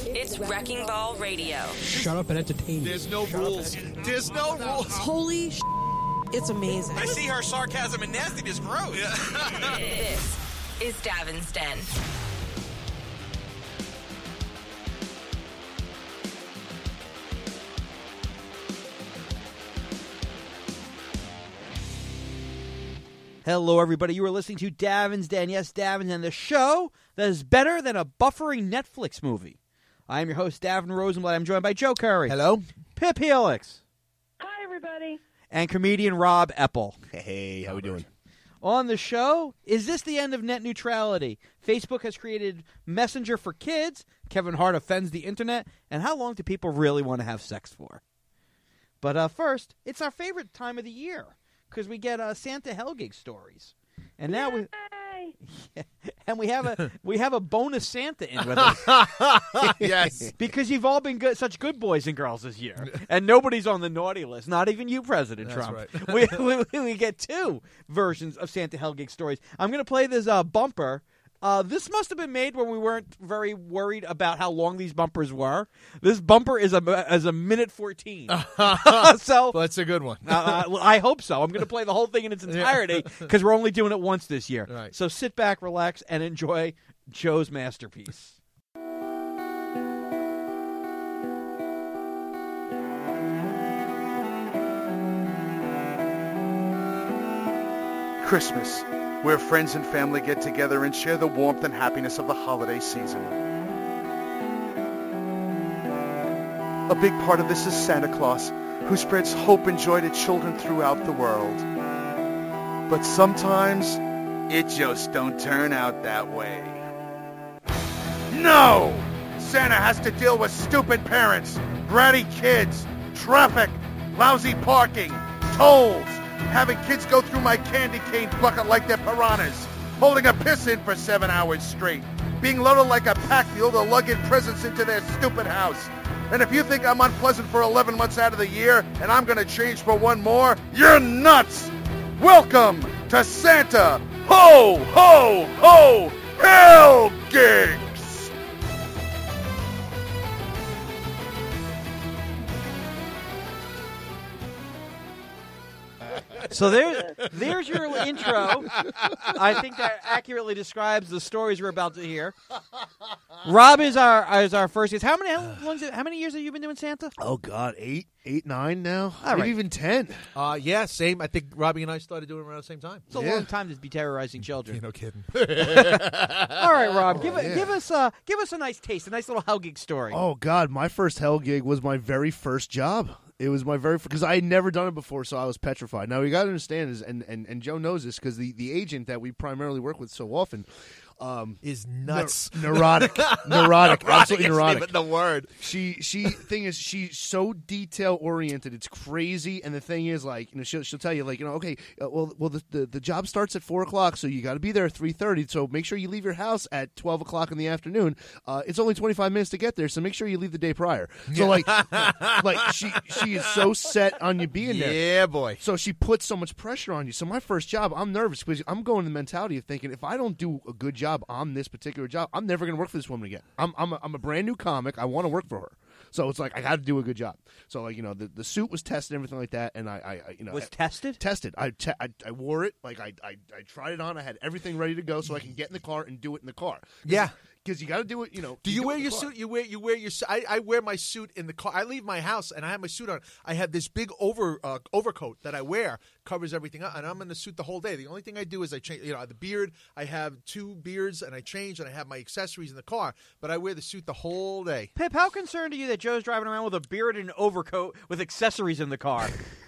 It's Wrecking Ball Radio. Shut up and entertain me. There's no rules. There's no rules. Holy sh**, it's amazing. I see her sarcasm and nastiness grows. This is Davin's Den. Hello, everybody. You are listening to Davin's Den. Yes, Davin's Den, the show that is better than a buffering Netflix movie. I am your host, Davin Rosenblatt. I'm joined by Joe Curry. Hello. Pip Helix. Hi, everybody. And comedian Rob Eppel. Hey, how we doing? On the show, is this the end of net neutrality? Facebook has created Messenger for kids. Kevin Hart offends the internet. And how long do people really want to have sex for? But first, it's our favorite time of the year, because we get Santa Hellgig stories, and now we have a bonus Santa in with us. Yes, because you've all been such good boys and girls this year, and nobody's on the naughty list. Not even you, President Trump. Right. we get two versions of Santa Hellgig stories. I'm going to play this bumper. This must have been made when we weren't very worried about how long these bumpers were. This bumper is a minute 14. So well, that's a good one. I hope so. I'm going to play the whole thing in its entirety because we're only doing it once this year. Right. So sit back, relax, and enjoy Joe's masterpiece. Christmas, where friends and family get together and share the warmth and happiness of the holiday season. A big part of this is Santa Claus, who spreads hope and joy to children throughout the world. But sometimes, it just don't turn out that way. No! Santa has to deal with stupid parents, bratty kids, traffic, lousy parking, tolls, having kids go through my candy cane bucket like they're piranhas, holding a piss in for 7 hours straight, being loaded like a pack mule to lug in presents into their stupid house. And if you think I'm unpleasant for 11 months out of the year and I'm going to change for one more, you're nuts! Welcome to Santa! Ho, ho, ho! Hellgigs! So there's your intro. I think that accurately describes the stories we're about to hear. Rob is our first guest. How many years have you been doing Santa? Oh God, 8, 9 now. All right. Maybe even 10. Yeah, same. I think Robbie and I started doing it around the same time. It's a long time to be terrorizing children. No kidding. All right, Rob, give us a nice taste, a nice little Hellgig story. Oh God, my first hell gig was my very first job. It was my very because I had never done it before, so I was petrified. Now, you got to understand is, and Joe knows this because the agent that we primarily work with so often is nuts, neurotic, absolutely neurotic. Even the word. She's so detail oriented. It's crazy. And the thing is, like, she'll tell you, like, okay, well, the job starts at 4:00, so you got to be there at 3:30. So make sure you leave your house at 12:00 in the afternoon. It's only 25 minutes to get there, so make sure you leave the day prior. So like she is so set on you being there. Yeah, boy. So she puts so much pressure on you. So my first job, I'm nervous because I'm going to the mentality of thinking if I don't do a good job on this particular job, I'm never going to work for this woman again. I'm a brand new comic. I want to work for her. So it's like I got to do a good job. So like the suit was tested and everything like that, and I was tested. Tested. I wore it like I tried it on. I had everything ready to go so I can get in the car and do it in the car. Yeah. Because you got to do it, Do you wear your suit? You wear your suit. I wear my suit in the car. I leave my house and I have my suit on. I have this big overcoat that I wear, covers everything up, and I'm in the suit the whole day. The only thing I do is I change. The beard. I have 2 beards, and I change, and I have my accessories in the car. But I wear the suit the whole day. Pip, how concerned are you that Joe's driving around with a beard and an overcoat with accessories in the car?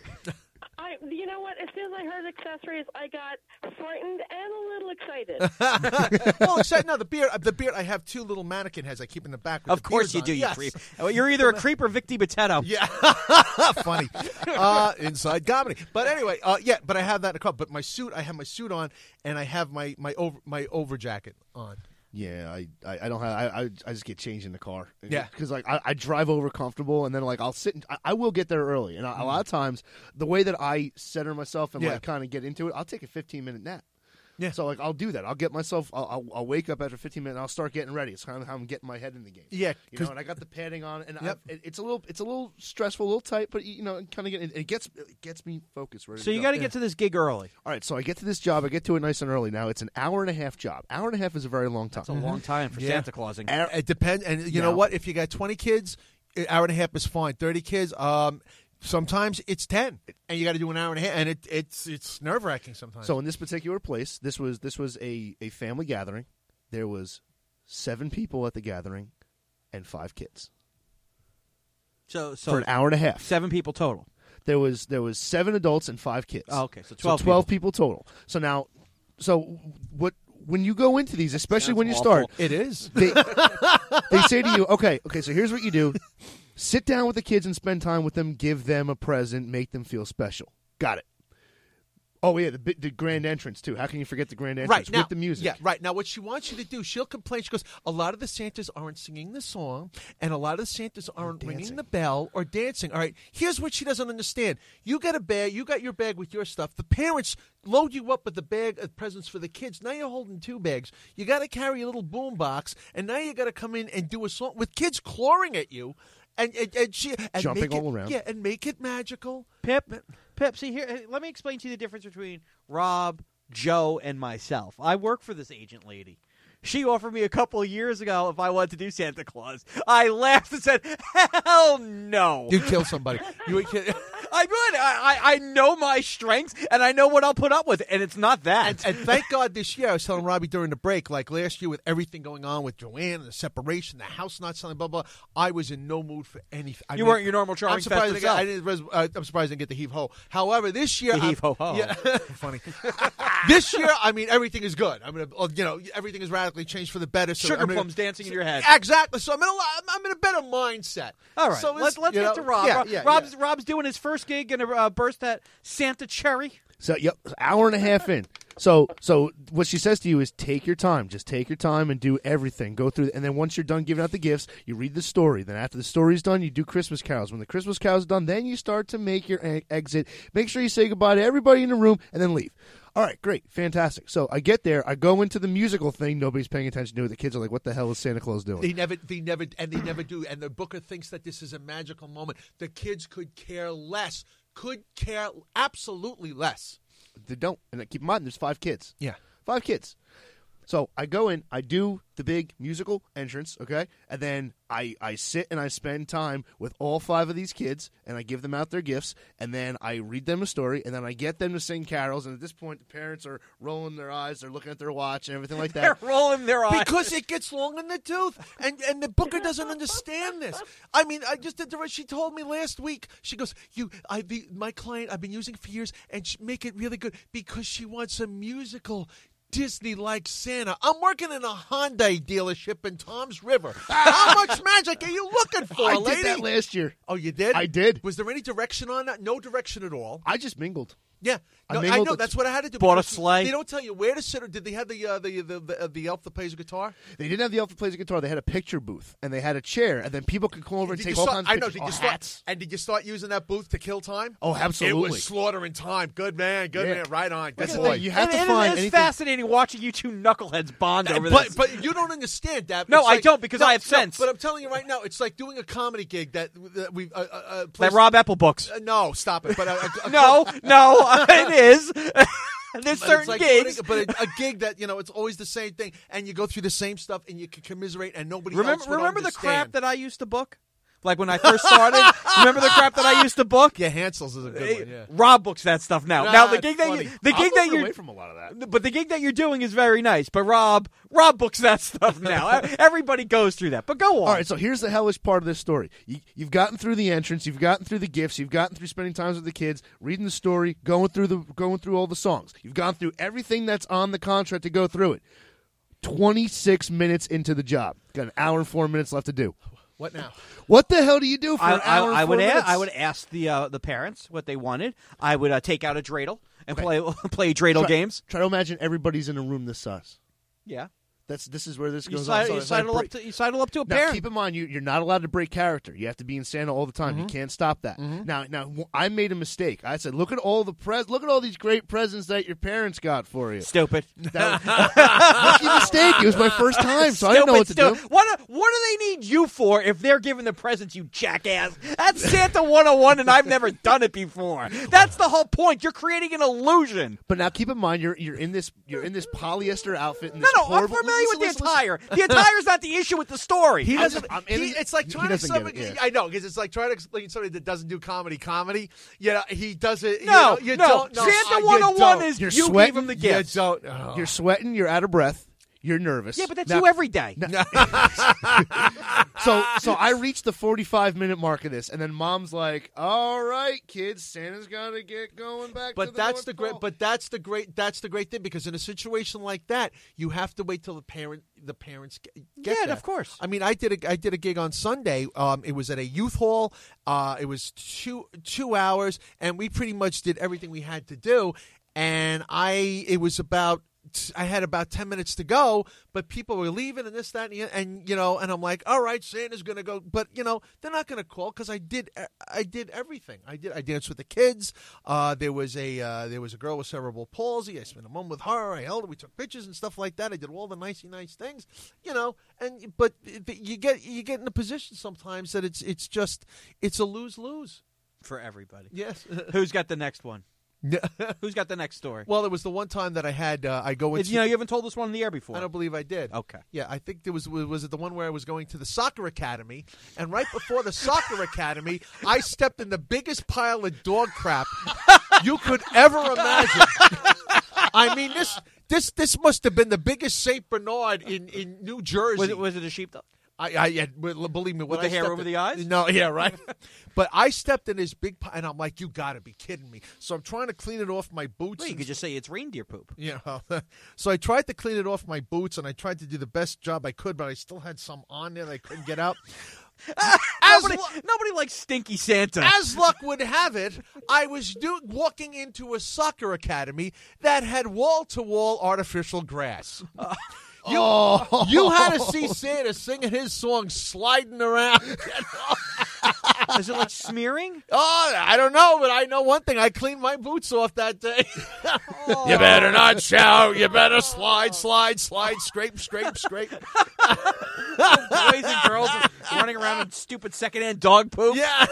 You know what? As soon as I heard accessories, I got frightened and a little excited. Well, excited. No, the beard. I have 2 little mannequin heads I keep in the back. With of the course you on. do, you Yes. creep. You're either a creep or Vic DiBattista. Yeah, funny. Inside comedy. But anyway, but I have that in the car. But my suit, I have my suit on, and I have my over jacket on. Yeah, I don't have I just get changed in the car. Yeah, because like I drive over comfortable and then like I'll sit. I will get there early, and a lot of times the way that I center myself and like kind of get into it, I'll take a 15-minute nap. Yeah. So like I'll do that. I'll get myself. I'll wake up after 15 minutes. And I'll start getting ready. It's kind of how I'm getting my head in the game. Yeah, you know, and I got the padding on, and Yep. it's a little stressful, a little tight, but you know, kind of it gets me focused. Ready So to you go. got to get to this gig early. All right, so I get to this job. I get to it nice and early. Now it's an hour and a half job. Hour and a half is a very long time. It's a long time for Yeah. Santa Clausing. It depends, and you know Now- what? If you got 20 kids, an hour and a half is fine. 30 kids, sometimes it's 10, and you got to do an hour and a half, and it's nerve wracking sometimes. So in this particular place, this was a family gathering. There was 7 people at the gathering, and 5 kids So for an hour and a half. 7 people total. There was 7 adults and 5 kids. Oh, okay, so 12 people total. So now, when you go into these, especially Sounds when you awful. start, it is. they say to you, okay, so here's what you do. Sit down with the kids and spend time with them, give them a present, make them feel special. Got it. Oh, yeah, the grand entrance, too. How can you forget the grand entrance Right now, with the music? Yeah, right. Now, what she wants you to do, she'll complain. She goes, a lot of the Santas aren't singing the song, and a lot of the Santas aren't ringing the bell or dancing. All right, here's what she doesn't understand. You got a bag. You got your bag with your stuff. The parents load you up with the bag of presents for the kids. Now you're holding 2 bags. You got to carry a little boom box, and now you got to come in and do a song with kids clawing at you. And Jumping make it, all around. Yeah, and make it magical. Pip, see here. Let me explain to you the difference between Rob, Joe, and myself. I work for this agent lady. She offered me a couple of years ago if I wanted to do Santa Claus. I laughed and said, "Hell no!" You'd kill somebody. You would kill. I would. I know my strengths and I know what I'll put up with, and it's not that. And thank God this year, I was telling Robbie during the break, like last year with everything going on with Joanne and the separation, the house not selling, blah, blah, I was in no mood for anything. You weren't your normal charming I'm surprised festive self. I'm surprised I didn't get the heave-ho. However, this year... The heave-ho-ho. Yeah, funny. This year, I mean, everything is good. I'm gonna, everything is radically changed for the better. So Sugar plums dancing in your head. Exactly. So I'm in a better mindset. All right, So let's get to Rob. Yeah, Rob's doing his first gig, going to burst that Santa cherry. So, yep, hour and a half in. So what she says to you is take your time. Just take your time and do everything. Go through, and then once you're done giving out the gifts, you read the story. Then after the story's done, you do Christmas carols. When the Christmas carols are done, then you start to make your exit. Make sure you say goodbye to everybody in the room, and then leave. All right, great, fantastic. So I get there. I go into the musical thing. Nobody's paying attention to it. The kids are like, what the hell is Santa Claus doing? They never do. And the booker thinks that this is a magical moment. The kids could care less. Could care absolutely less. They don't. And keep in mind, there's 5 kids. Yeah. 5 kids. So I go in, I do the big musical entrance, okay? And then I sit and I spend time with all 5 of these kids, and I give them out their gifts, and then I read them a story, and then I get them to sing carols. And at this point, the parents are rolling their eyes, they're looking at their watch and everything like that. They're rolling their eyes. Because it gets long in the tooth, and the booker doesn't understand this. I mean, she told me last week. She goes, my client I've been using for years, and make it really good because she wants a musical Disney-like Santa. I'm working in a Hyundai dealership in Toms River. How much magic are you looking for, I lady? did that last year. Oh, you did? I did. Was there any direction on that? No direction at all. I just mingled. Yeah, no, I mingled know. the- That's what I had to do. Bought a because sleigh. They don't tell you where to sit. Or did they have the elf that plays a guitar? They didn't have the elf that plays a guitar. They had a picture booth, and they had a chair, and then people could come over and Did take you all start- kinds of I know. pictures. Did you Oh, start? hats. And did you start using that booth to kill time? Oh, absolutely. It was slaughtering time. Good man. Good Yeah. man. Right on. Good That's the boy. thing. You have to and find it's anything. fascinating watching you 2 knuckleheads bond over but, this. but you don't understand that. No, It's I like- don't, because I have sense. But I'm telling you right now, it's like doing a comedy gig that we Like Rob Apple books. No, stop it. But No, it is. There's But certain it's like gigs. putting- but a gig that it's always the same thing, and you go through the same stuff, and you can commiserate, and nobody else would Remember the understand. crap that I used to book? Like when I first started? Remember the crap that I used to book? Yeah, Hansel's is a good one. Yeah. Rob books that stuff now. Nah, Now the it's gig that funny. I'm moving away from a lot of that. but the gig that you're doing is very nice. But Rob books that stuff now. Everybody goes through that. But go on. All right, so here's the hellish part of this story. You've gotten through the entrance, you've gotten through the gifts, you've gotten through spending time with the kids, reading the story, going through all the songs. You've gone through everything that's on the contract to go through it. 26 minutes into the job. Got an hour and 4 minutes left to do. What now? What the hell do you do for an hour and 4 minutes? I would ask the parents what they wanted. I would take out a dreidel and play dreidel games. Try to imagine everybody's in a room this size. Yeah. This is where this You goes on. sidle up to a Now, parent. keep in mind, you're not allowed to break character. You have to be in Santa all the time. You can't stop that. Now, I made a mistake. I said, look at all these great presents that your parents got for you. Stupid. Rookie mistake. It was my first time, so I didn't know what to do. What do they need you for if they're giving the presents, you jackass? That's Santa 101, and I've never done it before. That's the whole point. You're creating an illusion. But now, keep in mind, you're in this polyester outfit. And No, this I'm horrible, familiar with the listen. attire. The attire's not the issue with the story. He doesn't. and It's like he trying to doesn't explain. get it, yeah. I know, because it's like trying to explain somebody that doesn't do comedy. Yeah, he does it. No, you no. don't. No, Santa you 101 don't. is You're you sweating. gave him the You gifts. don't. You're sweating. You're out of breath. You're nervous. Yeah, but that's Now- you every day. So I reached the 45-minute mark of this, and then Mom's like, "All right, kids, Santa's gotta get going back." to But the that's North the great. Pole." But that's the great thing, because in a situation like that, you have to wait till the parents get Yeah, there. of course. I mean, I did a gig on Sunday. It was at a youth hall. It was 2 hours, and we pretty much did everything we had to do. And I had about 10 minutes to go, but people were leaving and this, that, and I'm like, all right, Santa's going to go. But, they're not going to call because I did everything. I danced with the kids. There was a girl with cerebral palsy. I spent a month with her. I held her. We took pictures and stuff like that. I did all the nice things, but you get in a position sometimes that it's a lose-lose. For everybody. Yes. Who's got the next one? Who's got the next story? Well, it was the one time that I had I go into. You haven't told this one on the air before. I don't believe I did. Okay. Yeah, I think there was it the one where I was going to the soccer academy, and right before the soccer academy, I stepped in the biggest pile of dog crap you could ever imagine. I mean, this must have been the biggest Saint Bernard in New Jersey. Was it a sheepdog? Believe me, when With the I hair stepped over in- the eyes? No, yeah, right. But I stepped in this big pile, and I'm like, you got to be kidding me. So I'm trying to clean it off my boots. Well, you and could just say it's reindeer poop. Yeah. So I tried to clean it off my boots, and I tried to do the best job I could, but I still had some on there that I couldn't get out. Nobody likes stinky Santa. As luck would have it, I was walking into a soccer academy that had wall-to-wall artificial grass. You had to see Santa singing his song, sliding around. Is it like smearing? Oh, I don't know, but I know one thing. I cleaned my boots off that day. You better not shout. You better slide, scrape. Boys and girls running around in stupid secondhand dog poop. Yeah.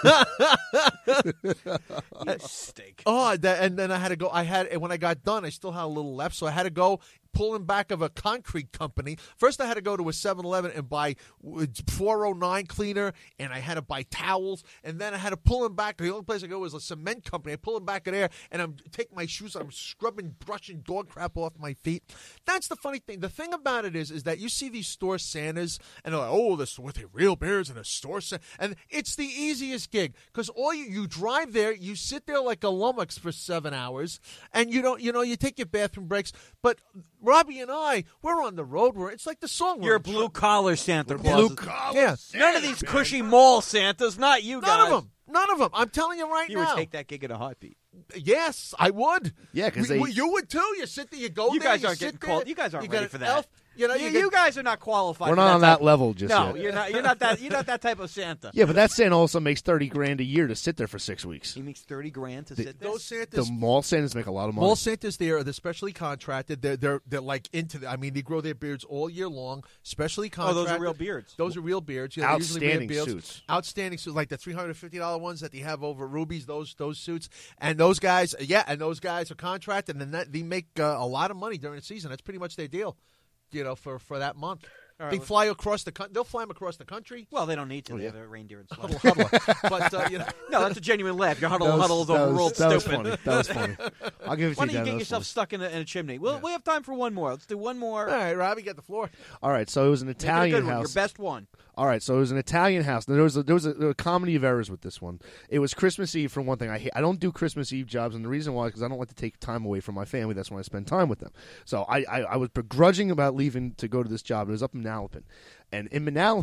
You stink. Oh, and then I had to go. When I got done, I still had a little left, so I had to go pulling back of a concrete company. First, I had to go to a 7-Eleven and buy 409 cleaner, and I had to buy towels, and then I had to pull them back. The only place I go was a cement company. I pull them back in there, and I'm taking my shoes, I'm scrubbing, brushing dog crap off my feet. That's the funny thing. The thing about it is that you see these store Santas, and they're like, oh, this with the real beards and a store Santa. And it's the easiest gig, because all you drive there, you sit there like a lummox for 7 hours, and you take your bathroom breaks, but Robbie and I, we're on the road where it's like the song. You're a blue-collar Santa Claus. Blue-collar Yeah. None of these cushy mall Santas, not you guys. None of them. I'm telling you right You now. would take that gig in a heartbeat. Yes, I would. Yeah, because you would too. You sit there, you go You there, guys aren't sit getting there, called. You guys aren't you ready got for an that. elf, You guys are not qualified. we're for not on type that level just No, yet. you're not that. You're not that type of Santa. Yeah, but that Santa also makes $30,000 a year to sit there for 6 weeks. He makes $30,000 to sit there. Those Santas. The mall Santas make a lot of money. Mall Santas, they're specially contracted. They're like into the. I mean, they grow their beards all year long. Specially Oh, contracted. those are real beards. Those are real beards. Yeah, they usually wear Outstanding beards. suits. Outstanding suits, like the $350 ones that they have over at Ruby's. Those suits, and those guys, those guys are contracted, and they make a lot of money during the season. That's pretty much their deal, for that month. All right, They fly across the country. They'll fly them across the country. Well, they don't need to. They have a reindeer and sled. But No, that's a genuine laugh. Your huddle is that overruled. was Stupid. funny. That was funny. I'll give it to Why you. don't you Dan, get that was yourself funny. stuck in a chimney? We have time for one more. Let's do one more. all right, Robbie, get the floor. All right, so it was an Make it a Italian good one. house. Your best one. All right, so it was an Italian house. Now, there was a comedy of errors with this one. It was Christmas Eve for one thing. I don't do Christmas Eve jobs, and the reason why is because I don't like to take time away from my family. That's when I spend time with them. So I was begrudging about leaving to go to this job. It was up in Manalapan. And in Manalapan,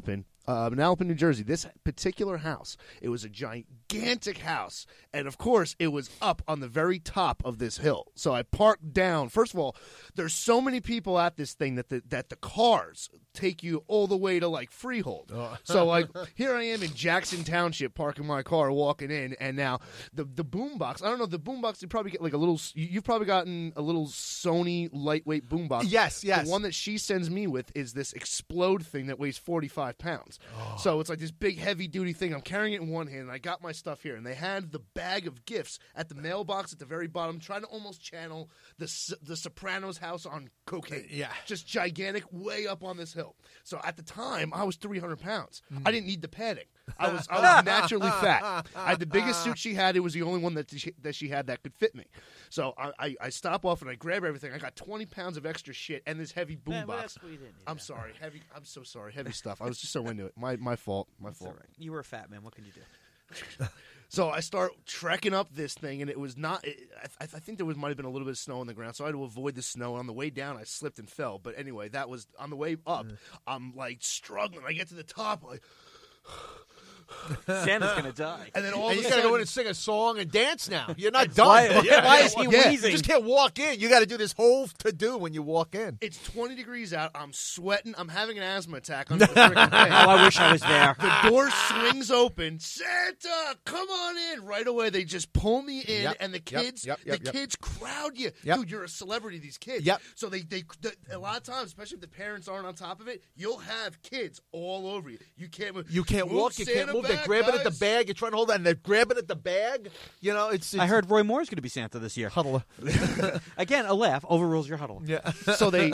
Manalapan, New Jersey. This particular house, it was a gigantic house, and of course, it was up on the very top of this hill. So I parked down. First of all, there's so many people at this thing that the cars take you all the way to like Freehold. So like here I am in Jackson Township parking my car, walking in, and now the boombox. I don't know, the boombox, you probably get like a little. You've probably gotten a little Sony lightweight boombox. Yes. The one that she sends me with is this Explode thing that weighs 45 pounds. So it's like this big heavy duty thing. I'm carrying it in one hand, and I got my stuff here. And they had the bag of gifts at the mailbox at the very bottom, trying to almost channel the Sopranos house on cocaine. Yeah. Just gigantic, way up on this hill. So at the time, I was 300 pounds. I didn't need the padding. I was naturally fat. I had the biggest suit she had. It was the only one that she had that could fit me. So I stop off and I grab everything. I got 20 pounds of extra shit and this heavy boombox. I'm sorry. Heavy. I'm so sorry. Heavy stuff. I was just so into it. My fault. My fault. All right. You were a fat man. What can you do? So I start trekking up this thing, and it was not. I think there might have been a little bit of snow on the ground, so I had to avoid the snow. On the way down, I slipped and fell. But anyway, that was on the way up. I'm like struggling. I get to the top, like. Santa's gonna die. And then all And of you a got to sudden, go in and sing a song and dance now. You're not done. Why is he wheezing? You just can't walk in. You got to do this whole to-do when you walk in. it's 20 degrees out. I'm sweating. I'm having an asthma attack under the freaking thing. Oh, I wish I was there. The door swings open. Santa, come on in! Right away, they just pull me in, Yep, and the yep, kids, yep, yep, yep. kids crowd you. Yep. Dude, you're a celebrity. These kids. Yep. So they a lot of times, especially if the parents aren't on top of it, you'll have kids all over you. You can't move. You can't Move walk. You can't Santa move. They're back, grabbing at the guys. bag. You're trying to hold it, and they're grabbing at the bag. You know, it's I heard Roy Moore's going to be Santa this year. huddle. Again, a laugh overrules your huddle. Yeah. So they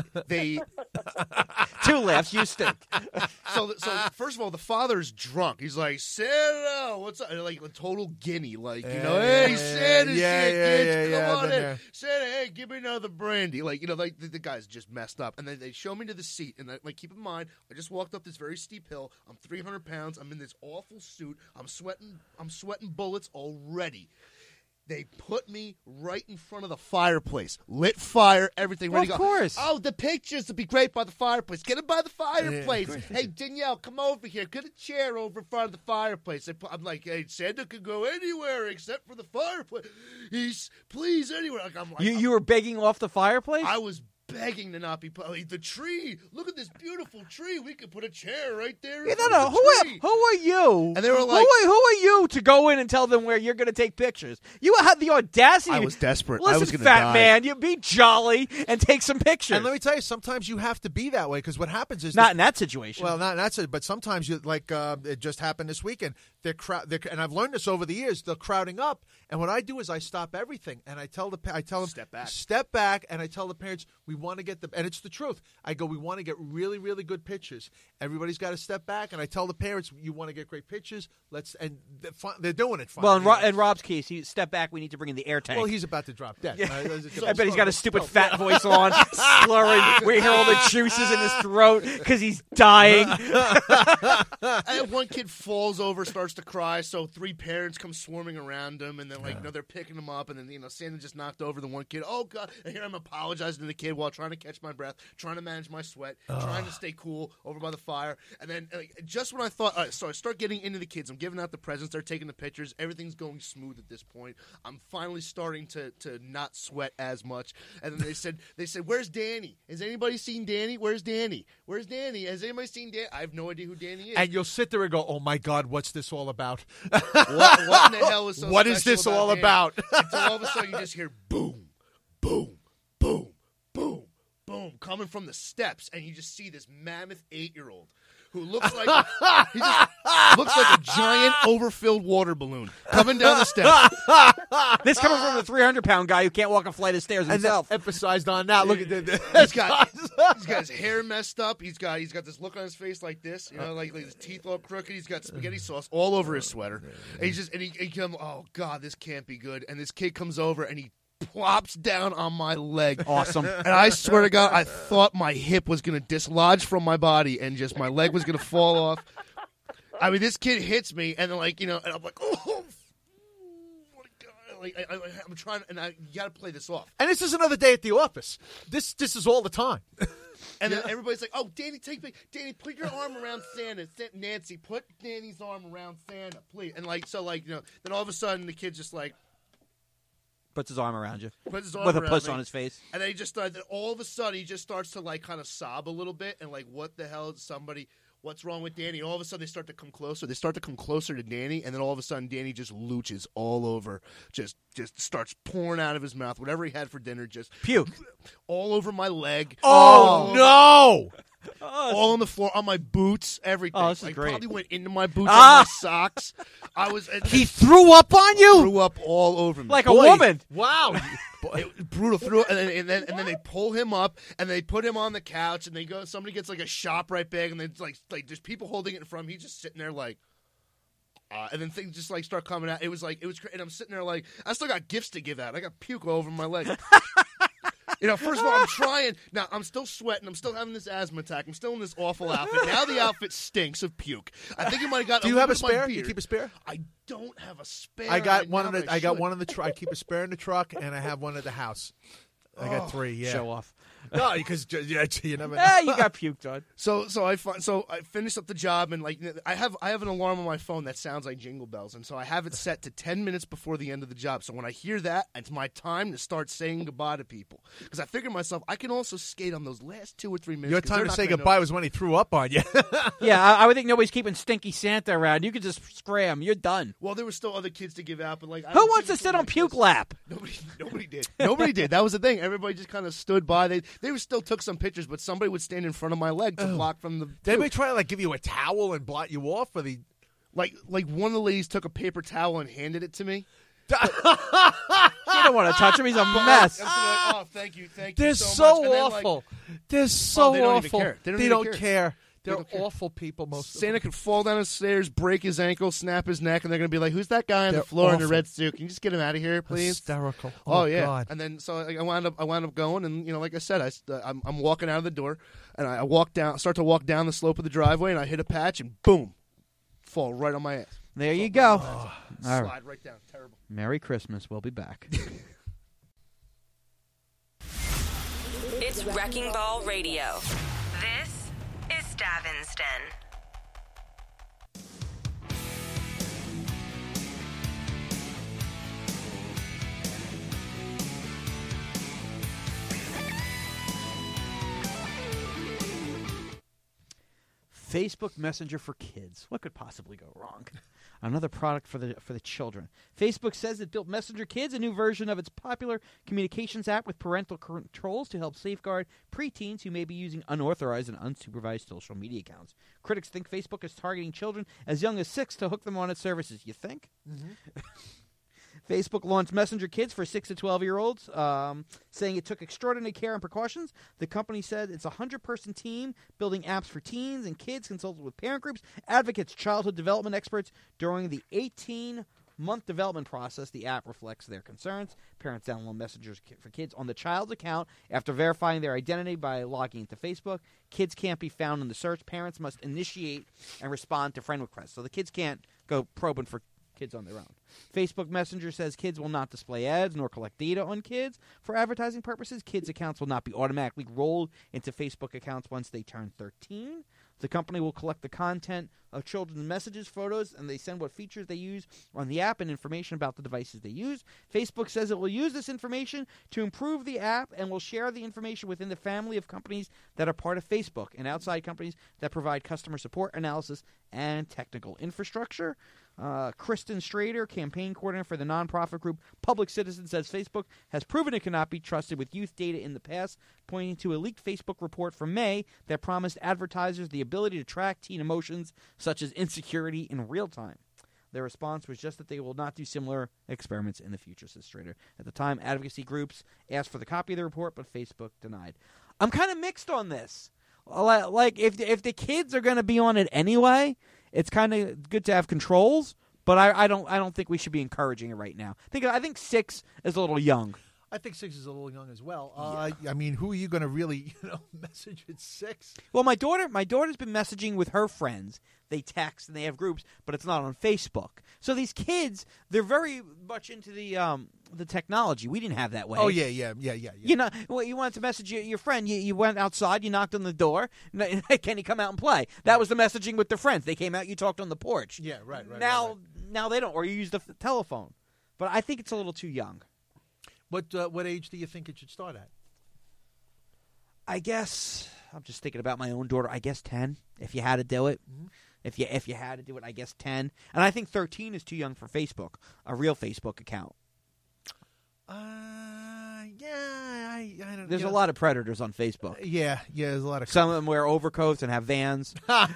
2 laughs, you stink. so first of all, the father's drunk. He's like, Santa, what's up? Like a total guinea, like, you know, hey, Santa, kids, come on been in. there. Santa, hey, give me another brandy. Like, you know, like the guy's just messed up. And then they show me to the seat, and like, keep in mind, I just walked up this very steep hill. I'm 300 pounds. I'm in this awful suit. I'm sweating bullets already. They put me right in front of the fireplace. Lit fire, everything ready to Of go. course. Oh, the pictures would be great by the fireplace. Get it by the fireplace. Hey, Danielle, come over here. Get a chair over in front of the fireplace. I'm like, hey, Santa can go anywhere except for the fireplace. Please, anywhere. Like, I'm like, You were begging off the fireplace? I was begging to not be the tree. Look at this beautiful tree. We could put a chair right there. Yeah, in front no. of Who the tree. are you? And they were like- who are you to go in and tell them where you're going to take pictures? You had the audacity. I was desperate. Listen, I was going to fat die. man, you be jolly and take some pictures. And let me tell you, sometimes you have to be that way because what happens is Not in that situation. Well, not that's it, but sometimes you like it just happened this weekend. They're and I've learned this over the years. They're crowding up, and what I do is I stop everything, and I tell them step back, and I tell the parents we want to get and it's the truth. I go, we want to get really, really good pictures. Everybody's got to step back, and I tell the parents you want to get great pictures. They're doing it. well, Finally. in Rob's case, he step back. We need to bring in the air tank. Well, he's about to drop dead. I bet he's got a stupid fat voice on, slurring. We hear all the juices in his throat because he's dying. And one kid falls over, starts to cry, so 3 parents come swarming around him, and then they're picking him up, and then Santa just knocked over the one kid. Oh God! And here I'm apologizing to the kid while trying to catch my breath, trying to manage my sweat, trying to stay cool over by the fire. And then just when I thought, all right, so I start getting into the kids. I'm giving out the presents. They're taking the pictures. Everything's going smooth at this point. I'm finally starting to not sweat as much. And then they said, "Where's Danny? Has anybody seen Danny? Where's Danny? Where's Danny? Has anybody seen Danny?" I have no idea who Danny is. And you'll sit there and go, "Oh my God, what's this all about? What in the hell is so What is special this all him?" about? Until all of a sudden you just hear boom, boom, boom, boom, boom coming from the steps, and you just see this mammoth 8-year-old who looks like looks like a giant overfilled water balloon coming down the steps. This coming from a 300-pound guy who can't walk a flight of stairs And himself. emphasized on that. Look at this. He's got his hair messed up. He's got this look on his face like this, like his teeth all crooked. He's got spaghetti sauce all over his sweater. And he comes, oh God, this can't be good. And this kid comes over and he plops down on my leg. Awesome. And I swear to God, I thought my hip was going to dislodge from my body and just my leg was going to fall off. I mean, this kid hits me, and then and I'm like, oh. Like I'm trying, and you got to play this off. And this is another day at the office. This is all the time. And then everybody's like, "Oh, Danny, Danny, put your arm around Santa. Nancy, put Danny's arm around Santa, please." And then all of a sudden the kid's just like puts his arm around you, puts his arm with a around puss me. on his face. And then all of a sudden he just starts to kind of sob a little bit and what the hell is somebody? What's wrong with Danny? And all of a sudden, they start to come closer. They start to come closer to Danny, and then all of a sudden, Danny just looches all over, just starts pouring out of his mouth. Whatever he had for dinner, just puke all over my leg. Oh no! All on the floor, on my boots, everything. Oh, this is great. Probably went into my boots, and my socks. He threw up on you? Threw up all over me. Like a woman. Wow. Brutal. And then they pull him up, and they put him on the couch, and somebody gets a ShopRite bag, and then there's people holding it in front of him. He's just sitting there and then things just start coming out. It was crazy. And I'm sitting there I still got gifts to give out. I got puke all over my leg. First of all, I'm trying. Now, I'm still sweating. I'm still having this asthma attack. I'm still in this awful outfit. Now the outfit stinks of puke. I think it might have got Do you have a spare? You keep a spare? I don't have a spare. I got one in the truck. I keep a spare in the truck, and I have one at the house. I got 3, yeah. Show off. No, because you never know. Yeah, you got puked on. So I finished up the job, and I have an alarm on my phone that sounds like Jingle Bells, and so I have it set to 10 minutes before the end of the job. So when I hear that, it's my time to start saying goodbye to people, because I figure to myself I can also skate on those last 2 or 3 minutes. Your time to say goodbye was when he threw up on you. Yeah, I would think nobody's keeping Stinky Santa around. You could just scram. You're done. Well, there were still other kids to give out, but who wants to sit on puke lap? Nobody did. Nobody did. That was the thing. Everybody just kind of stood by. They still took some pictures, but somebody would stand in front of my leg to block from the. Did anybody try to give you a towel and blot you off for the? Like one of the ladies took a paper towel and handed it to me. You don't want to touch him. He's a mess. Oh, thank you. They're so much. awful. They're so they don't awful. even care. They don't care. They're awful people. Most Santa could fall down the stairs, break his ankle, snap his neck, and they're going to be like, "Who's that guy on the floor in the red suit? Can you just get him out of here, please?" Hysterical. Oh yeah. God. And then so I wound up going, and like I said, I'm walking out of the door, and I start to walk down the slope of the driveway, and I hit a patch, and boom, fall right on my ass. There you go. Slide right down. Terrible. Merry Christmas. We'll be back. It's Wrecking Ball Radio. This is Davin's Den. Facebook Messenger for kids. What could possibly go wrong? Another product for the children. Facebook says it built Messenger Kids, a new version of its popular communications app with parental controls to help safeguard preteens who may be using unauthorized and unsupervised social media accounts. Critics think Facebook is targeting children as young as 6 to hook them on its services. You think? Mm-hmm. Facebook launched Messenger Kids for 6 to 12-year-olds, saying it took extraordinary care and precautions. The company said it's a 100-person team building apps for teens and kids, consulted with parent groups, advocates, childhood development experts. During the 18-month development process, the app reflects their concerns. Parents download Messenger for Kids on the child's account after verifying their identity by logging into Facebook. Kids can't be found in the search. Parents must initiate and respond to friend requests. So the kids can't go probing for kids on their own. Facebook Messenger says kids will not display ads nor collect data on kids for advertising purposes. Kids' accounts will not be automatically rolled into Facebook accounts once they turn 13. The company will collect the content of children's messages, photos, and they send what features they use on the app and information about the devices they use. Facebook says it will use this information to improve the app and will share the information within the family of companies that are part of Facebook and outside companies that provide customer support, analysis, and technical infrastructure. Kristen Strader, campaign coordinator for the nonprofit group Public Citizen, says Facebook has proven it cannot be trusted with youth data in the past, pointing to a leaked Facebook report from May that promised advertisers the ability to track teen emotions such as insecurity in real time. Their response was just that they will not do similar experiments in the future, says Strader. At the time, advocacy groups asked for the copy of the report, but Facebook denied. I'm kind of mixed on this. Like, if the kids are going to be on it anyway, it's kind of good to have controls, but I don't think we should be encouraging it right now. I think 6 is a little young. I think 6 is a little young as well. I mean, who are you going to really, message at 6? Well, my daughter's been messaging with her friends. They text and they have groups, but it's not on Facebook. So these kids, they're very much into the technology. We didn't have that way. Oh yeah. You wanted to message your friend. You went outside. You knocked on the door. Can you come out and play? That was the messaging with their friends. They came out. You talked on the porch. Yeah, right. Now they don't, or you use the telephone. But I think it's a little too young. What age do you think it should start at? I guess I'm just thinking about my own daughter. I guess 10, if you had to do it. Mm-hmm. If you had to do it, I guess 10. And I think 13 is too young for Facebook, a real Facebook account. I don't. There's a lot of predators on Facebook. Yeah. There's a lot of. Some of them wear overcoats and have vans.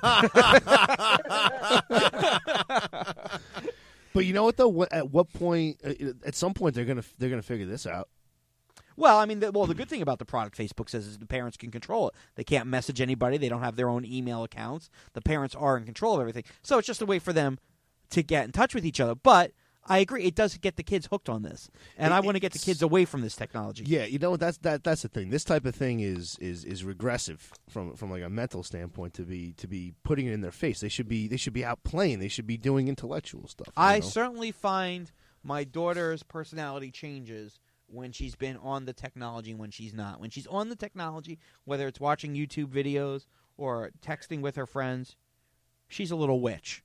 But you know what though? At what point? At some point, they're gonna figure this out. Well, I mean, the good thing about the product Facebook says is the parents can control it. They can't message anybody. They don't have their own email accounts. The parents are in control of everything. So it's just a way for them to get in touch with each other. But I agree, it does get the kids hooked on this, and I want to get the kids away from this technology. Yeah, you know that's the thing. This type of thing is regressive from like a mental standpoint. To be putting it in their face, they should be out playing. They should be doing intellectual stuff. I certainly find my daughter's personality changes when she's been on the technology and when she's not. When she's on the technology, whether it's watching YouTube videos or texting with her friends, she's a little witch.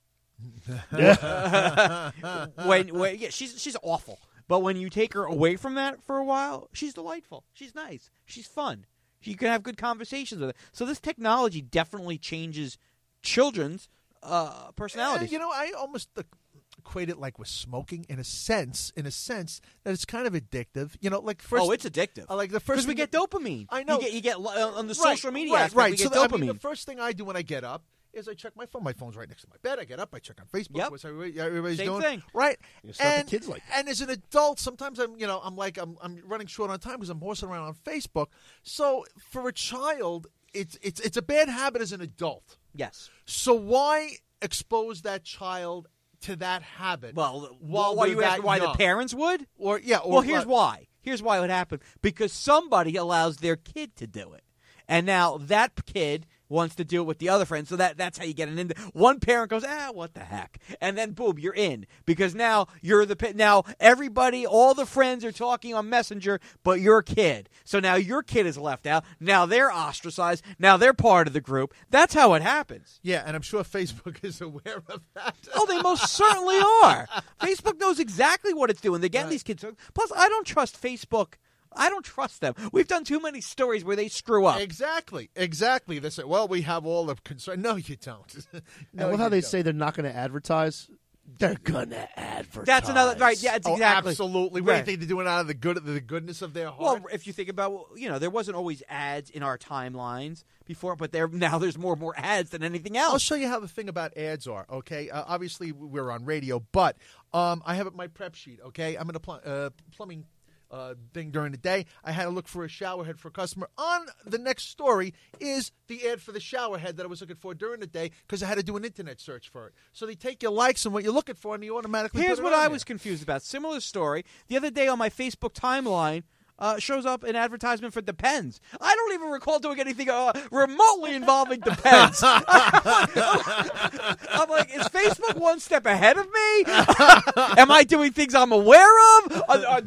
She's awful. But when you take her away from that for a while, she's delightful. She's nice. She's fun. You can have good conversations with her. So this technology definitely changes children's personalities. I almost equate it like with smoking in a sense that it's kind of addictive. It's addictive. Like the first because we get dopamine. I know you get on the social media aspect, right. we get So dopamine. the first thing I do when I get up is I check my phone. My phone's right next to my bed. I get up, I check on Facebook. Yep. What's everybody's Same doing? thing. Right. The kids like that. And as an adult, sometimes I'm running short on time because I'm horsing around on Facebook. So for a child, it's a bad habit as an adult. Yes. So why expose that child to that habit? Well, while you ask why the parents would? Here's why. Here's why it would happen. Because somebody allows their kid to do it. And now that kid wants to do it with the other friend, so that's how you get an in. One parent goes, what the heck? And then, boom, you're in. Because now now everybody, all the friends are talking on Messenger, but you're a kid. So now your kid is left out. Now they're ostracized. Now they're part of the group. That's how it happens. Yeah, and I'm sure Facebook is aware of that. Oh, they most certainly are. Facebook knows exactly what it's doing. They're getting these kids. Plus, I don't trust Facebook. I don't trust them. We've done too many stories where they screw up. Exactly. They say, well, we have all the concern. No, you don't. I love how they say they're not going to advertise. They're going to advertise. That's another, right, yeah, it's exactly. Absolutely. What do you think they're doing out of the goodness of their heart? Well, if you think about, there wasn't always ads in our timelines before, but now there's more and more ads than anything else. I'll show you how the thing about ads are, okay? Obviously, we're on radio, but I have my prep sheet, okay? I'm in a plumbing thing during the day. I had to look for a shower head for a customer. On the next story is the ad for the shower head that I was looking for during the day because I had to do an internet search for it. So they take your likes and what you're looking for, and you automatically Here's put it what on I there. was confused about. Similar story. The other day on my Facebook timeline, shows up an advertisement for Depends. I don't even recall doing anything remotely involving Depends. I'm like, is Facebook one step ahead of me? Am I doing things I'm aware of?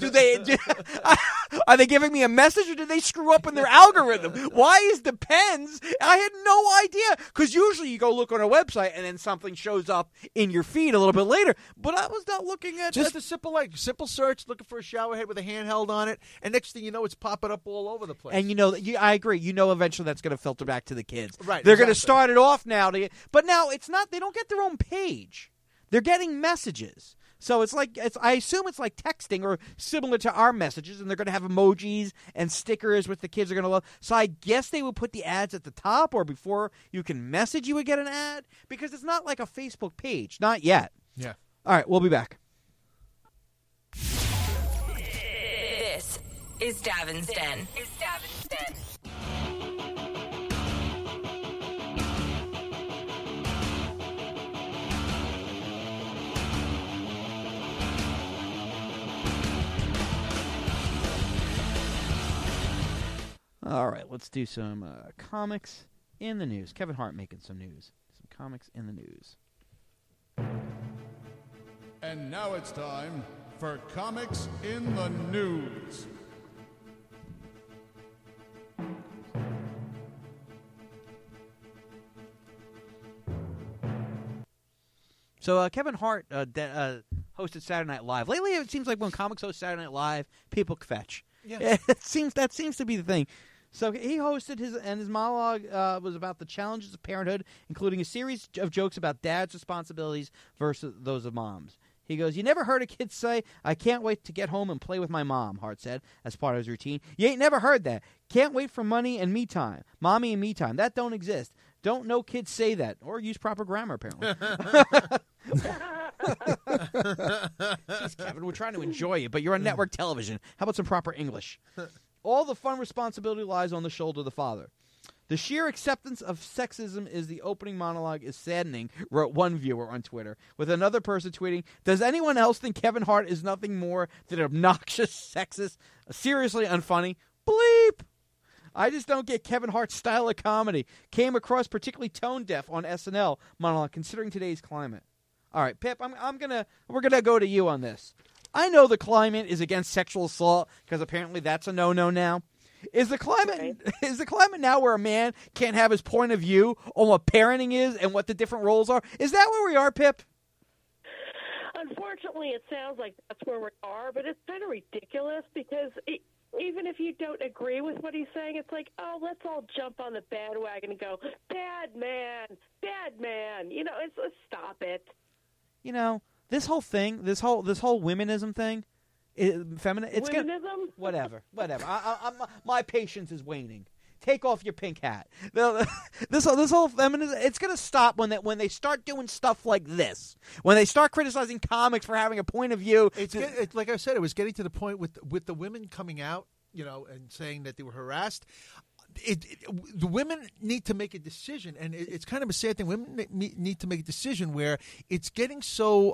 Are they giving me a message, or did they screw up in their algorithm? Why is Depends? I had no idea. Because usually you go look on a website and then something shows up in your feed a little bit later. But I was not looking at just a simple search, looking for a shower head with a handheld on it, and next thing you know, it's popping up all over the place. And I agree. Eventually that's going to filter back to the kids. Right. They're going to start it off now. But now it's not. They don't get their own page. They're getting messages. So I assume it's like texting or similar to our messages, and they're going to have emojis and stickers which the kids are going to love. So I guess they would put the ads at the top, or before you can message, you would get an ad, because it's not like a Facebook page. Not yet. Yeah. All right, we'll be back. This is Davin's Den. All right, let's do some comics in the news. Kevin Hart making some news. Some comics in the news. And now it's time for Comics in the News. So Kevin Hart hosted Saturday Night Live. Lately, it seems like when comics host Saturday Night Live, people fetch. Yeah. That seems to be the thing. So he hosted his monologue was about the challenges of parenthood, including a series of jokes about dad's responsibilities versus those of moms. He goes, "You never heard a kid say, 'I can't wait to get home and play with my mom,'" Hart said, as part of his routine. "You ain't never heard that. Can't wait for money and me time. Mommy and me time. That don't exist. Don't no kids say that. Or use proper grammar, apparently." Jeez, Kevin, we're trying to enjoy you, but you're on network television. How about some proper English? "All the fun responsibility lies on the shoulder of the father. The sheer acceptance of sexism is the opening monologue is saddening," wrote one viewer on Twitter, with another person tweeting, "Does anyone else think Kevin Hart is nothing more than obnoxious, sexist, seriously unfunny? Bleep! I just don't get Kevin Hart's style of comedy. Came across particularly tone deaf on SNL monologue, considering today's climate." All right, Pip, we're gonna go to you on this. I know the climate is against sexual assault because apparently that's a no-no now. Is the climate now where a man can't have his point of view on what parenting is and what the different roles are? Is that where we are, Pip? Unfortunately, it sounds like that's where we are, but it's kind of ridiculous because even if you don't agree with what he's saying, it's like, oh, let's all jump on the bandwagon and go, bad man. Let's stop it. You know, this whole thing, this whole womenism thing, Feminism? Whatever. My patience is waning. Take off your pink hat. This whole feminism, it's going to stop when they start doing stuff like this. When they start criticizing comics for having a point of view. It's like I said, it was getting to the point with the women coming out, and saying that they were harassed. The women need to make a decision, and it's kind of a sad thing. Women need to make a decision where it's getting so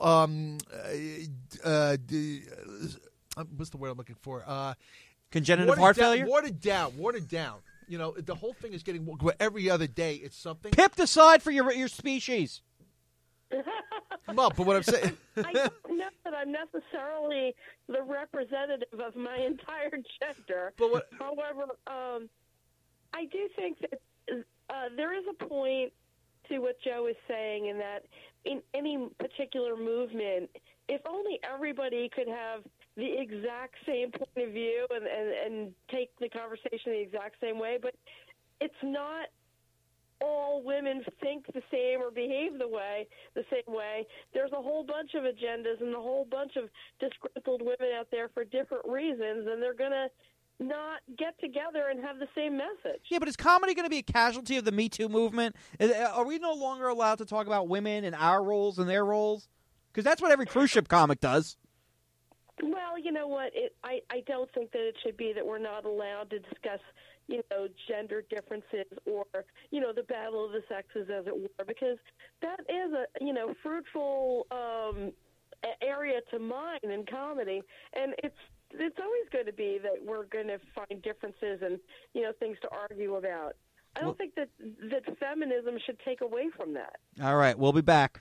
what's the word I'm looking for? Congenital heart failure? Watered down. The whole thing is getting every other day. It's something. Pip, decide for your species. Well, but what I'm saying, I don't know that I'm necessarily the representative of my entire gender. But however, I do think that there is a point to what Joe is saying, in that in any particular movement, if only everybody could have the exact same point of view and take the conversation the exact same way, but it's not all women think the same or behave the same way. There's a whole bunch of agendas and a whole bunch of disgruntled women out there for different reasons, and they're going to not get together and have the same message. Yeah, but is comedy going to be a casualty of the Me Too movement? Are we no longer allowed to talk about women and our roles and their roles? Because that's what every cruise ship comic does. Well, you know what? I don't think that it should be that we're not allowed to discuss, gender differences or, the battle of the sexes, as it were, because that is a, fruitful area to mine in comedy, and it's always going to be that we're going to find differences and, things to argue about. I don't think that feminism should take away from that. All right, we'll be back.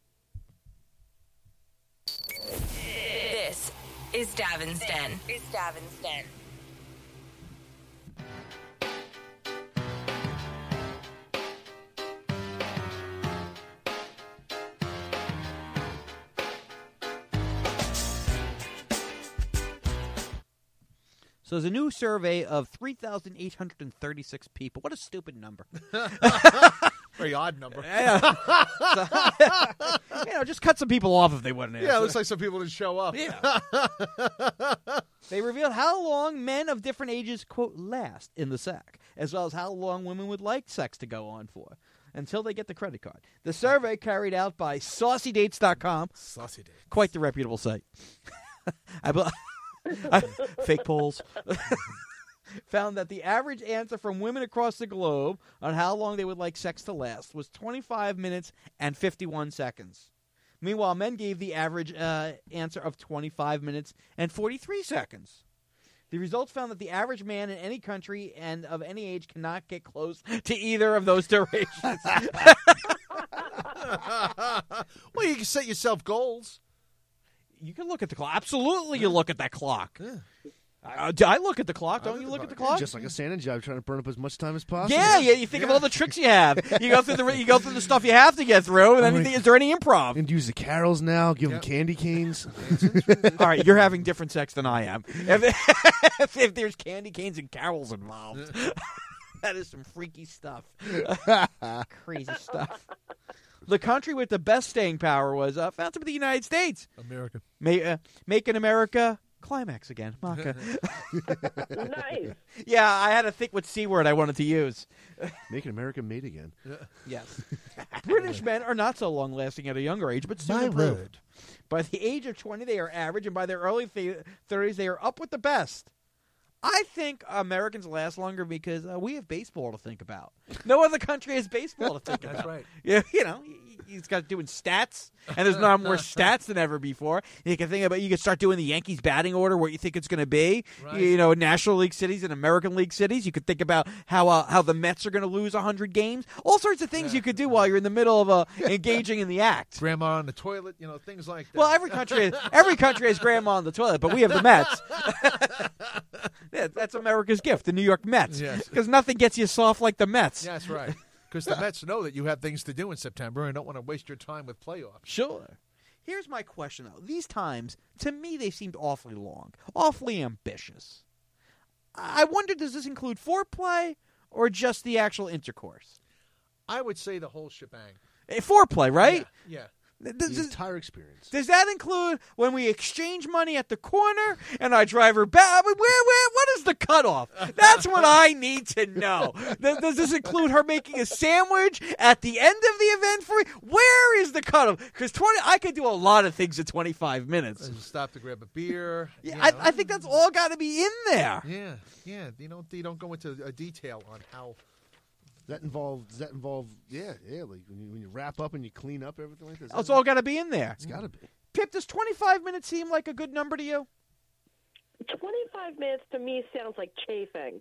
This is Davin's Den. So there's a new survey of 3,836 people. What a stupid number. very odd number. Just cut some people off if they wouldn't answer. Yeah, it looks like some people didn't show up. Yeah. They revealed how long men of different ages, quote, last in the sack, as well as how long women would like sex to go on for, until they get the credit card. The survey, carried out by SaucyDates.com, Saucy Dates, quite the reputable site, fake polls, found that the average answer from women across the globe on how long they would like sex to last was 25 minutes and 51 seconds. Meanwhile, men gave the average answer of 25 minutes and 43 seconds. The results found that the average man in any country and of any age cannot get close to either of those durations. Well, you can set yourself goals. You can look at the clock. Absolutely, you look at that clock. I look at the clock. Don't you look at the clock? Just like a Santa job, trying to burn up as much time as possible. Yeah. You think of all the tricks you have. You go through the stuff you have to get through, and then you think, is there any improv? And use the carols now. Give them candy canes. All right, you're having different sex than I am. If there's candy canes and carols involved, that is some freaky stuff. Crazy stuff. The country with the best staying power was found to be the United States. America. Making America climax again. Maka. Nice. Yeah, I had to think what C word I wanted to use. Making America made again. Yes. British men are not so long lasting at a younger age, but soon improved. By the age of 20, they are average, and by their early 30s, they are up with the best. I think Americans last longer because we have baseball to think about. No other country has baseball to think about. That's right. Yeah, he's got doing stats, and there's not more stats than ever before. You can think about. You can start doing the Yankees batting order, what you think it's going to be. Right. National League cities and American League cities. You could think about how the Mets are going to lose 100 games. All sorts of things you could do while you're in the middle of engaging in the act. Grandma on the toilet, things like that. Well, every country has grandma on the toilet, but we have the Mets. Yeah, that's America's gift, the New York Mets. Because nothing gets you soft like the Mets. That's right. Because the Mets know that you have things to do in September and don't want to waste your time with playoffs. Sure. Here's my question, though. These times, to me, they seemed awfully long, awfully ambitious. I wonder, does this include foreplay or just the actual intercourse? I would say the whole shebang. Foreplay, right? Yeah. The entire experience. Does that include when we exchange money at the corner and I drive her back? What is the cutoff? That's what I need to know. Does this include her making a sandwich at the end of the event for me? Where is the cutoff? Because I could do a lot of things in 25 minutes. Stop to grab a beer. Yeah, I think that's all got to be in there. Yeah. You don't go into a detail on how. Does that involve like when you wrap up and you clean up everything like this? It's all got to be in there. It's got to be. Pip, does 25 minutes seem like a good number to you? 25 minutes to me sounds like chafing.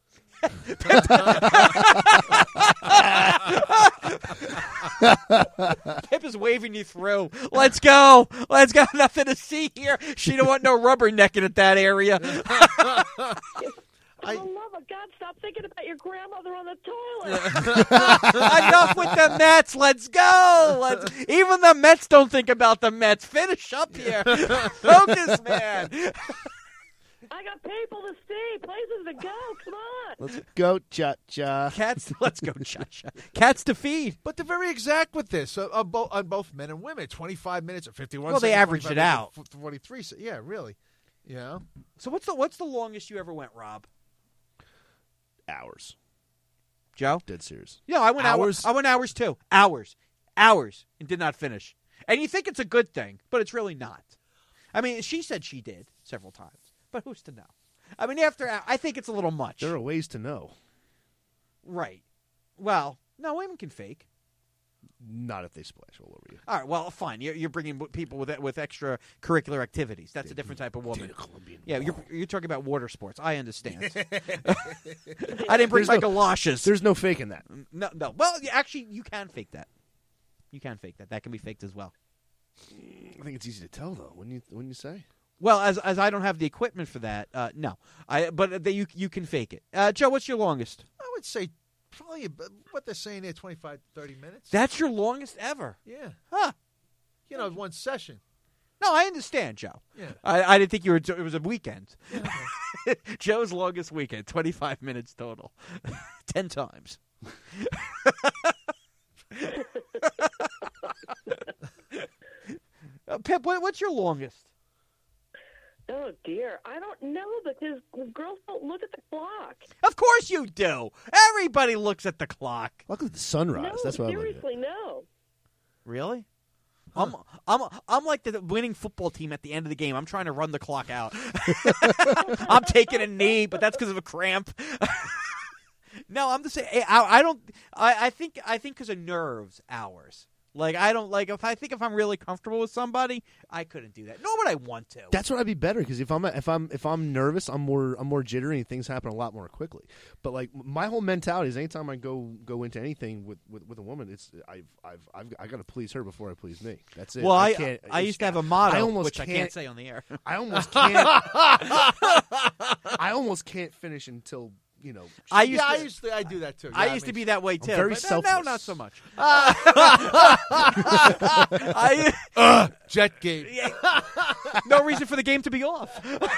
Pip is waving you through. Let's go. Let's go. Nothing to see here. She don't want no rubbernecking at that area. For the love of God, stop thinking about your grandmother on the toilet. Enough with the Mets. Let's go. Even the Mets don't think about the Mets. Finish up here. Focus, man. I got people to see, places to go. Come on. Let's go, cha-cha. Let's go, cha-cha. Cats to feed. But they're very exact with this on both men and women. 25 minutes or 51 Well, they averaged it out. 43. Yeah, really. Yeah. So what's the longest you ever went, Rob? Hours. Joe? Dead serious. Yeah, I went hours. I went hours too. Hours, and did not finish. And you think it's a good thing, but it's really not. I mean, she said she did several times, but who's to know? I mean, I think it's a little much. There are ways to know. Right. Well, no, women can fake. Not if they splash all over you. All right, well, fine. You're bringing people with extracurricular activities. That's a different type of woman. Yeah, you're talking about water sports. I understand. I didn't bring my galoshes. There's no faking that. No. Well, actually, you can fake that. You can fake that. That can be faked as well. I think it's easy to tell, though. Wouldn't you say? Well, as I don't have the equipment for that, no. But you can fake it. Joe, what's your longest? I would say probably what they're saying there, 25, 30 minutes. That's your longest ever? Yeah. Huh. One session. No, I understand, Joe. Yeah. I didn't think it was a weekend. Yeah. Joe's longest weekend, 25 minutes total. 10 times. Pip, what's your longest? Oh, dear. I don't know because girls don't look at the clock. Of course you do. Everybody looks at the clock. Look at the sunrise. No, that's what seriously, no. Really? Huh. I'm like the winning football team at the end of the game. I'm trying to run the clock out. I'm taking a knee, but that's because of a cramp. No, I'm just saying. I think because of nerves, hours. Like I don't like if I'm really comfortable with somebody, I couldn't do that. Nor would I want to. That's what I'd be better because if I'm nervous, I'm more jittery and things happen a lot more quickly. But like my whole mentality is anytime I go into anything with a woman, it's I've got to please her before I please me. That's it. Well, I used to have a motto, which I can't say on the air. I almost can't. I almost can't finish until. I do that too. Yeah, I used to be that way too. Very but selfless. now not so much. Jet game. No reason for the game to be off.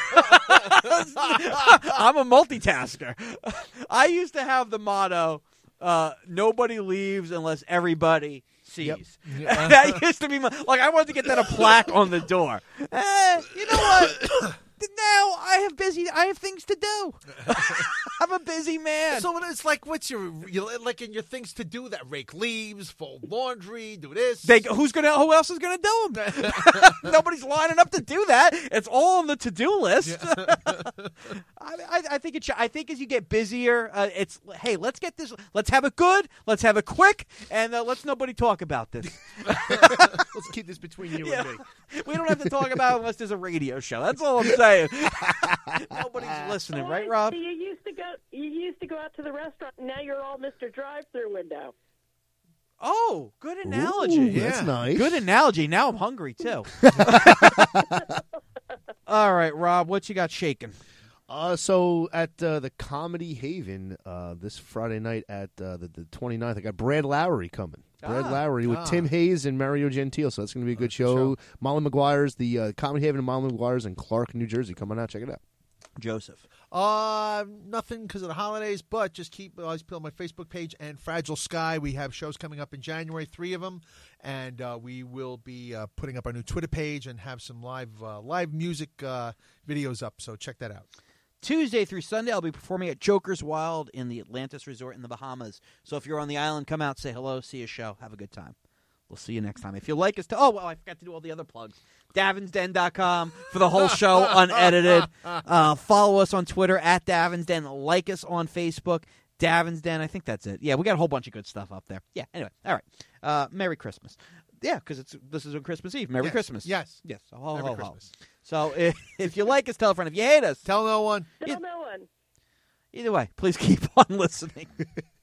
I'm a multitasker. I used to have the motto, nobody leaves unless everybody sees. Yep. That used to be I wanted to get that a plaque on the door. You know what? Now I have things to do. I'm a busy man. So it's like, what's your like in your things to do? That rake leaves, fold laundry, do this. Who else is gonna do them? Nobody's lining up to do that. It's all on the to-do list. Yeah. I think as you get busier, it's hey, let's get this. Let's have it good. Let's have it quick, and let's nobody talk about this. Let's keep this between you and me. We don't have to talk about it unless there's a radio show. That's all I'm saying. Nobody's listening, right, Rob? You used to go out to the restaurant, and now you're all Mr. Drive-Through window. Oh, good analogy. Ooh, that's nice. Good analogy. Now I'm hungry too. All right, Rob, what you got shaking? So at the Comedy Haven this Friday night at the 29th, I got Brad Lowry coming. Brad Lowry with Tim Hayes and Mario Gentile. So that's going to be a good show. Molly McGuire's, the Comedy Haven and Molly McGuire's in Clark, New Jersey. Come on out, check it out. Joseph. Nothing because of the holidays, but just always put on my Facebook page and Fragile Sky. We have shows coming up in January, 3 of them, and we will be putting up our new Twitter page and have some live music videos up. So check that out. Tuesday through Sunday, I'll be performing at Joker's Wild in the Atlantis Resort in the Bahamas. So if you're on the island, come out, say hello, see a show, have a good time. We'll see you next time. If you like us I forgot to do all the other plugs. DavinsDen.com for the whole show unedited. Follow us on Twitter at DavinsDen. Like us on Facebook, DavinsDen. I think that's it. Yeah, we got a whole bunch of good stuff up there. Yeah, anyway. All right. Merry Christmas. Yeah, because this is on Christmas Eve. Merry Christmas. Yes. Yes. Merry Christmas. So if you like us, tell a friend. If you hate us, tell no one. Tell no one. Either way, please keep on listening.